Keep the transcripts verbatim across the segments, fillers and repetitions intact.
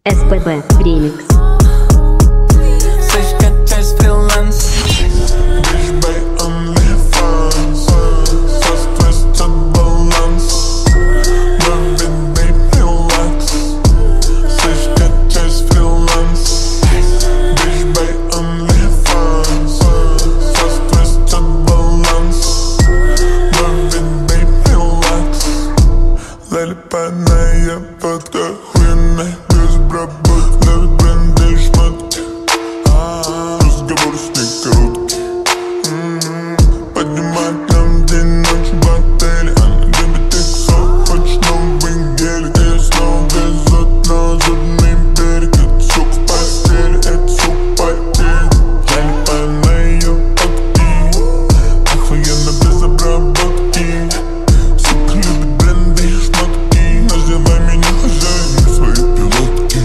эс пэ бэ ремикс. Слишком часть фриланс. Залипанная фотка, охуенная, без обработки, ловит бренды и шмотки. Разговор с ней короткий. Поднимает нам день, ночь в отеле. Она любит иксов, хочет новый гелик. И снова без окна, зубный берег. Это сук в постели, это сук в потеле. Залипанная фотки, охуенно без обработки. Сука любит бренды и шмотки. Называй меня хозяином своей пилотки.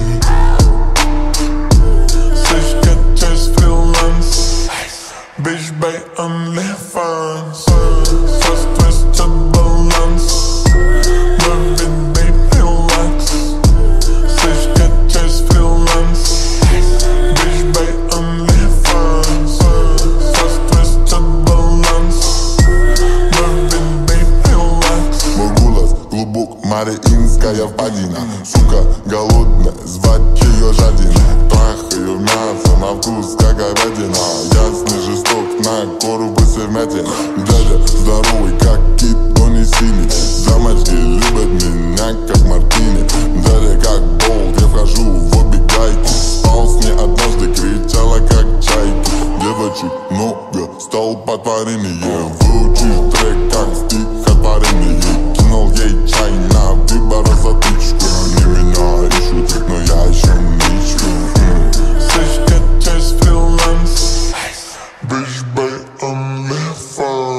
Слишком часть фриланс. Bitch by OnlyFans. Fast twisted баланс. Loving baby relax. Слишком часть фриланс. Bitch by OnlyFans. Fast twisted баланс. Loving baby relax. Мой голос глубок, мариинская впадина. Сука голодная, звать ее жадина. Трахаю мясо на вкус, как говядина. Ясный жесток, на кору высывмятина. Дядя здоровый, как кит, но не синий. Дамочки любят меня, как мартини. Дядя как болт, я вхожу в обе гайки. Спал с ней однажды, кричала, как чайки. Девочек много, стал потворение. Выучишь трек, как стих от творения. Кинул ей чай на выбор затычку. Они меня ищут, но я еще не ищу. Слишком часть фриланс. Bitch by OnlyFans.